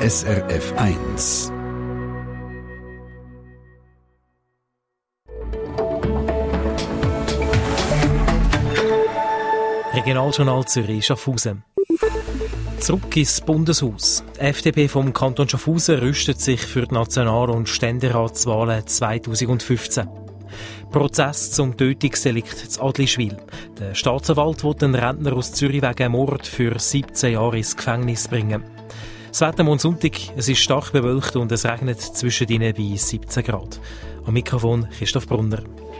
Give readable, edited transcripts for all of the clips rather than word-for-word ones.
SRF 1. Regionaljournal Zürich, Schaffhausen. Zurück ins Bundeshaus. Die FDP vom Kanton Schaffhausen rüstet sich für die National- und Ständeratswahlen 2015. Prozess zum Tötungsdelikt zu Adlischwil. Der Staatsanwalt will den Rentner aus Zürich wegen Mord für 17 Jahre ins Gefängnis bringen. Das Wetter am Sonntag, es ist stark bewölkt und es regnet zwischen ihnen bei 17 Grad. Am Mikrofon Christoph Brunner.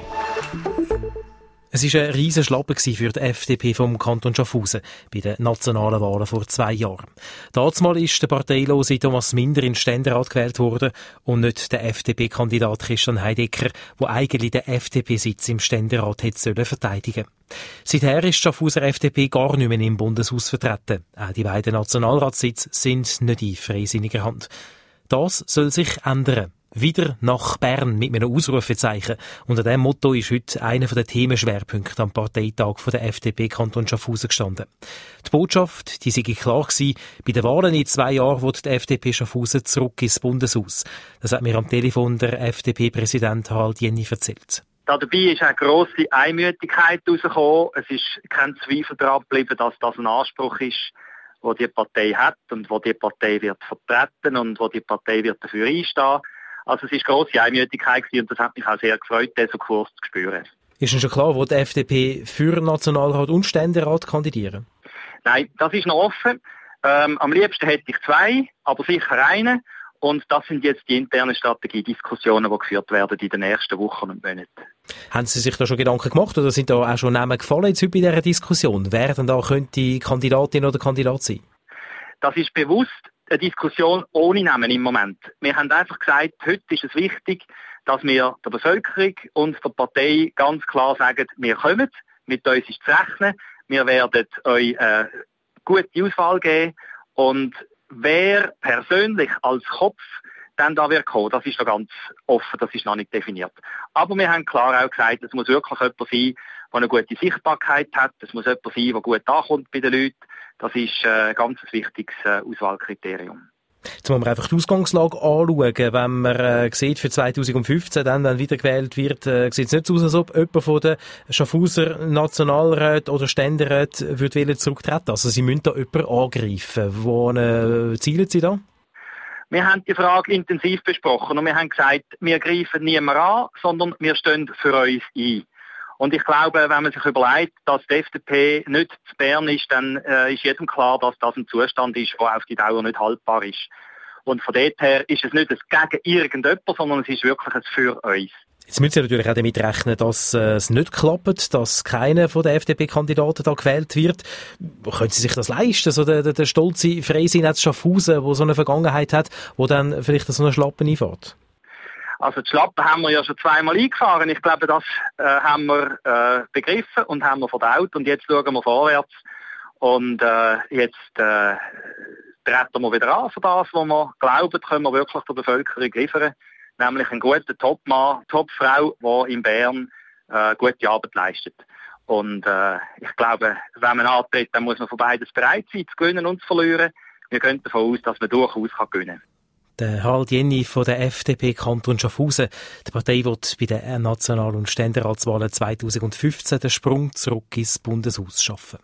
Es war ein riesen Schlappen für die FDP vom Kanton Schaffhausen bei den nationalen Wahlen vor 2 Jahren. Dazumal ist der parteilose Thomas Minder in den Ständerat gewählt worden und nicht der FDP-Kandidat Christian Heidecker, der eigentlich den FDP-Sitz im Ständerat hätte verteidigen sollen. Seither ist die Schaffhauser FDP gar nicht mehr im Bundeshaus vertreten. Auch die beiden Nationalratssitze sind nicht in freisinniger Hand. Das soll sich ändern. Wieder nach Bern mit einem Ausrufezeichen. Unter diesem Motto ist heute einer der Themenschwerpunkte am Parteitag der FDP Kanton Schaffhausen gestanden. Die Botschaft, die sei klar gewesen, bei den Wahlen in 2 Jahren wird die FDP Schaffhausen zurück ins Bundeshaus. Das hat mir am Telefon der FDP-Präsident Harald Jenny erzählt. Dabei ist eine grosse Einmütigkeit herausgekommen. Es ist kein Zweifel daran geblieben, dass das ein Anspruch ist, wo die Partei hat und wo die Partei wird vertreten und wo die Partei wird dafür einstehen. Also es ist grosse Einmütigkeit und das hat mich auch sehr gefreut, diesen Kurs zu spüren. Ist Ihnen schon klar, wo die FDP für Nationalrat und Ständerat kandidieren? Nein, das ist noch offen. Am liebsten hätte ich 2, aber sicher einen. Und das sind jetzt die internen Strategiediskussionen, die geführt werden in den nächsten Wochen und Monaten. Haben Sie sich da schon Gedanken gemacht oder sind da auch schon Namen gefallen jetzt bei dieser Diskussion? Wer denn da könnte Kandidatin oder Kandidat sein? Das ist bewusst eine Diskussion ohne Namen im Moment. Wir haben einfach gesagt, heute ist es wichtig, dass wir der Bevölkerung und der Partei ganz klar sagen, wir kommen, mit uns ist zu rechnen, wir werden euch eine gute Auswahl geben und wer persönlich als Kopf dann da wird kommen, das ist noch ganz offen, das ist noch nicht definiert. Aber wir haben klar auch gesagt, es muss wirklich jemand sein, der eine gute Sichtbarkeit hat, es muss jemand sein, der gut ankommt bei den Leuten. Das ist ein ganz wichtiges Auswahlkriterium. Jetzt muss man einfach die Ausgangslage anschauen. Wenn man sieht, für 2015, dann, wenn wiedergewählt wird, sieht es nicht aus, als ob jemand von den Schaffhauser Nationalräten oder Ständeräten würde zurücktreten. Also Sie müssen da jemanden angreifen. Wo zielen Sie da? Wir haben die Frage intensiv besprochen und wir haben gesagt, wir greifen niemanden an, sondern wir stehen für uns ein. Und ich glaube, wenn man sich überlegt, dass die FDP nicht zu Bern ist, dann ist jedem klar, dass das ein Zustand ist, der auf die Dauer nicht haltbar ist. Und von dort her ist es nicht ein gegen irgendjemand, sondern es ist wirklich ein für uns. Jetzt müssen Sie natürlich auch damit rechnen, dass es nicht klappt, dass keiner von den FDP-Kandidaten da gewählt wird. Können Sie sich das leisten? So der stolze Freisinn aus Schaffhausen, der so eine Vergangenheit hat, wo dann vielleicht so eine Schlappen einfährt? Also die Schlappen haben wir ja schon 2-mal eingefahren. Ich glaube, das haben wir begriffen und haben wir verdaut. Und jetzt schauen wir vorwärts. Und jetzt treten wir wieder an für das, was wir glauben, können wir wirklich der Bevölkerung liefern. Nämlich einen guten Topmann, Topfrau, die in Bern gute Arbeit leistet. Und ich glaube, wenn man antritt, dann muss man für beides bereit sein, zu gewinnen und zu verlieren. Wir gehen davon aus, dass man durchaus gewinnen kann. Der Harald Jenny von der FDP Kanton Schaffhausen. Die Partei wird bei den National- und Ständeratswahlen 2015 den Sprung zurück ins Bundeshaus schaffen.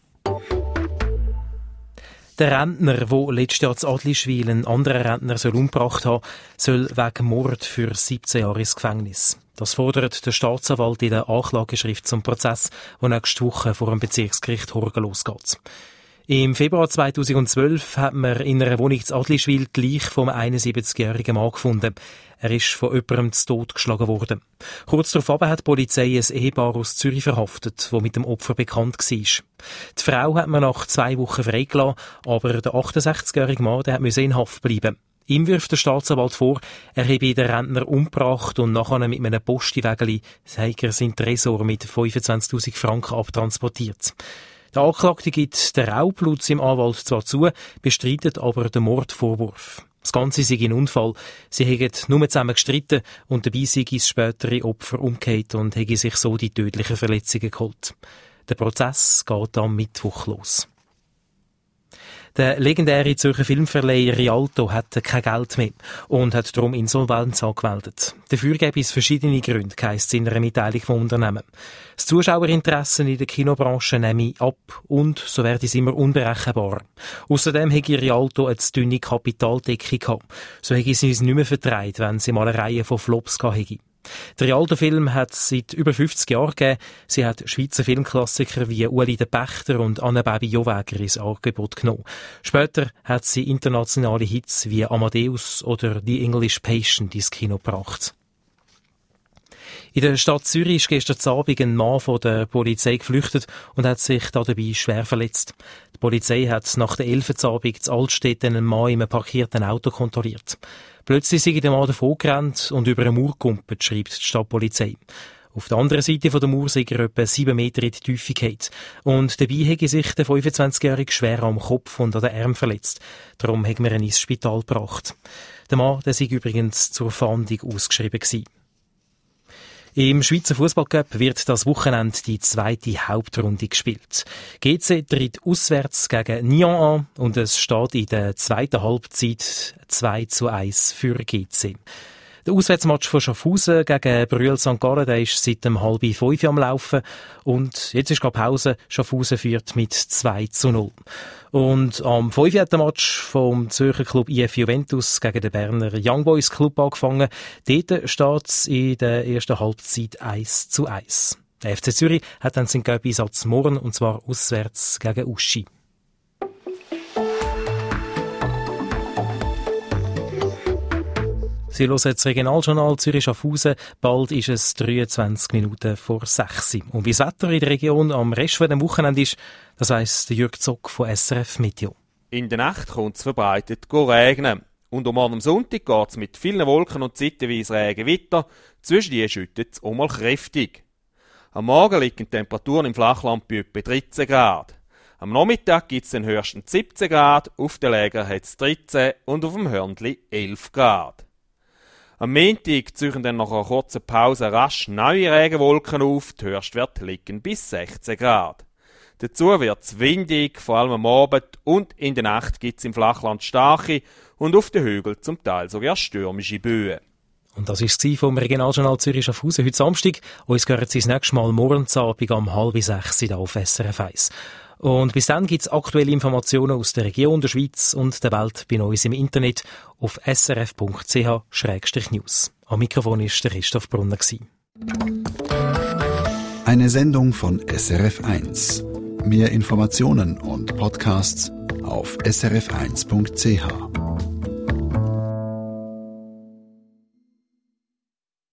Der Rentner, der letztes Jahr zu Adlischwil einen anderen Rentner umgebracht hat, soll wegen Mord für 17 Jahre ins Gefängnis. Das fordert der Staatsanwalt in der Anklageschrift zum Prozess, der nächste Woche vor dem Bezirksgericht Horgen losgeht. Im Februar 2012 hat man in einer Wohnung zu Adlischwil die Leiche vom 71-jährigen Mann gefunden. Er ist von jemandem zu Tod geschlagen worden. Kurz darauf hat die Polizei ein Ehepaar aus Zürich verhaftet, das mit dem Opfer bekannt war. Die Frau hat man nach 2 Wochen freigelassen, aber der 68-jährige Mann der musste in Haft bleiben. Ihm wirft der Staatsanwalt vor, er habe den Rentner umgebracht und nachher mit einem Postiwägeli seinen Tresor mit 25'000 Franken abtransportiert. Der Anklagte gibt den Raub laut seinem Anwalt zwar zu, bestreitet aber den Mordvorwurf. Das Ganze sei ein Unfall. Sie hätten nur zusammen gestritten und dabei sei das spätere Opfer umgekehrt und hätte sich so die tödlichen Verletzungen geholt. Der Prozess geht am Mittwoch los. Der legendäre Zürcher Filmverleih Rialto hat kein Geld mehr und hat darum Insolvenz angemeldet. Dafür gäbe es verschiedene Gründe, heisst es in einer Mitteilung vom Unternehmen. Das Zuschauerinteresse in der Kinobranche nehme ab und so werde es immer unberechenbarer. Außerdem hätte Rialto eine zu dünne Kapitaldeckung gehabt. So hätte sie es nicht mehr vertreibt, wenn sie mal eine Reihe von Flops gehabt hätte. Der Rialto-Film hat es seit über 50 Jahren gegeben. Sie hat Schweizer Filmklassiker wie Uli der Pächter und Anne-Baby Joväger ins Angebot genommen. Später hat sie internationale Hits wie Amadeus oder The English Patient ins Kino gebracht. In der Stadt Zürich ist gestern Abend ein Mann von der Polizei geflüchtet und hat sich dabei schwer verletzt. Die Polizei hat nach der 11. Abend in Altstedt einen Mann in einem parkierten Auto kontrolliert. Plötzlich sei der Mann davongerannt und über eine Mauer gekumpelt, schreibt die Stadtpolizei. Auf der anderen Seite der Mauer sei er etwa 7 Meter in die Tiefe gefallen. Und dabei hätte sich der 25-Jährige schwer am Kopf und an den Arm verletzt. Darum hat man ihn ins Spital gebracht. Der Mann, der sei übrigens zur Fahndung ausgeschrieben gewesen. Im Schweizer Fußballcup wird das Wochenende die zweite Hauptrunde gespielt. GC tritt auswärts gegen Nyon an und es steht in der zweiten Halbzeit 2:1 für GC. Der Auswärtsmatch von Schaffhausen gegen Brüel St. Gallen, der ist seit 4:30 am Laufen. Und jetzt ist gerade Pause. Schaffhausen führt mit 2:0. Und am 5. hat der Match vom Zürcher Club IF Juventus gegen den Berner Young Boys Club angefangen. Dort steht es in der ersten Halbzeit 1:1. Der FC Zürich hat dann seinen Cup-Einsatz morgen, und zwar auswärts gegen Uschi. Sie hören das Regionaljournal Zürich-Schaffhausen. Bald ist es 23 Minuten vor 6 Uhr. Und wie das Wetter in der Region am Rest von dem Wochenende ist, das weiss der Jürg Zock von SRF Meteo. In der Nacht kommt es verbreitet regnen. Und am Sonntag geht es mit vielen Wolken und zeitweise Regen weiter. Zwischen die schüttet es auch mal kräftig. Am Morgen liegen die Temperaturen im Flachland bei etwa 13 Grad. Am Nachmittag gibt es den höchstens 17 Grad, auf den Lägern hat es 13 und auf dem Hörnli 11 Grad. Am Montag ziehen dann nach einer kurzen Pause rasch neue Regenwolken auf, die Höchstwerte liegen bis 16 Grad. Dazu wird es windig, vor allem am Abend, und in der Nacht gibt es im Flachland starke und auf den Hügeln zum Teil sogar stürmische Böen. Und das war es vom Regionaljournal Zürich-Schaffhausen heute Samstag. Uns hören Sie das nächste Mal morgen Abend um 5:30 hier auf SRF 1. Und bis dann gibt es aktuelle Informationen aus der Region, der Schweiz und der Welt bei uns im Internet auf srf.ch/news. Am Mikrofon war der Christoph Brunner. Eine Sendung von SRF 1. Mehr Informationen und Podcasts auf srf1.ch.